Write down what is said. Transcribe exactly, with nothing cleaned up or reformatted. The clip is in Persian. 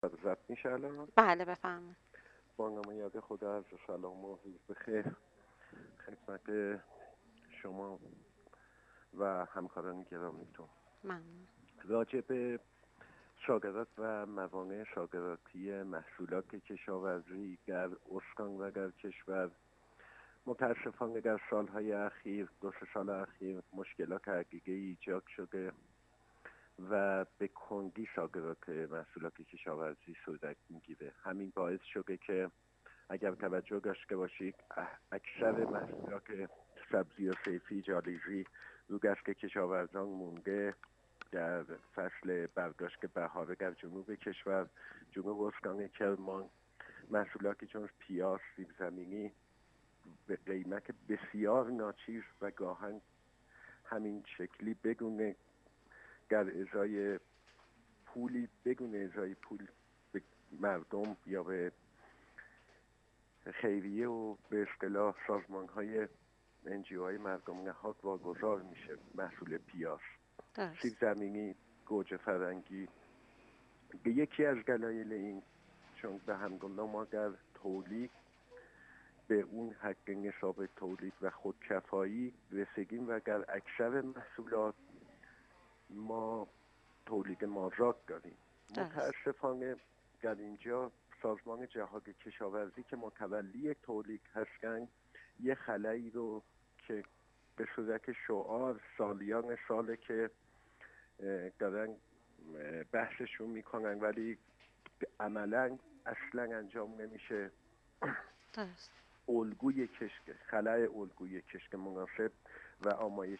ضبط میشه الان؟ بله بفرمایید. با نام یاد خدا از سلام و روز بخیر خدمت شما و همکاران گرامیتون. ممنون. راجع به صادرات و موانع صادراتی محصولات کشاورزی در استان و در کشور متاسفانه در سالهای اخیر دو سه سال اخیر مشکلات حقیقی ایجاد شده و به کندی صادرات محصولات کشاورزی صورت میگیره. همین باعث شده که اگر توجه داشته باشید اکثر محصولات سبزی و صیفی جالیزی رو دست کشاورزان مونده. در فصل برداشت بهاره در جنوب کشور، جنوب استان کرمان، محصولاتی چون پیاز، سیب زمینی به قیمت بسیار ناچیز و گاهن همین شکلی بدون در ازای پولی بدون ازای پول به مردم یا به خیریه و به اصطلاح سازمان های انجیو های مردم نهاد واگذار میشه. محصول پیاز، سیب درست. زمینی، گوجه فرنگی به یکی از دلایل این چون به همدلله ما در تولید به اون حق نصاب تولید و خودکفایی رسیدیم و در اکثر محصولات ما تولید مازاد داریم. درست. متاسفانه در اینجا سازمان جهاد کشاورزی که متولی تولید هستند یه خلایی رو که به صورت شعار سالیان ساله که دارن بحثشون میکنن ولی عملا اصلا انجام نمیشه. درست. الگوی کشک خلای الگوی کشک مناسب و آمایش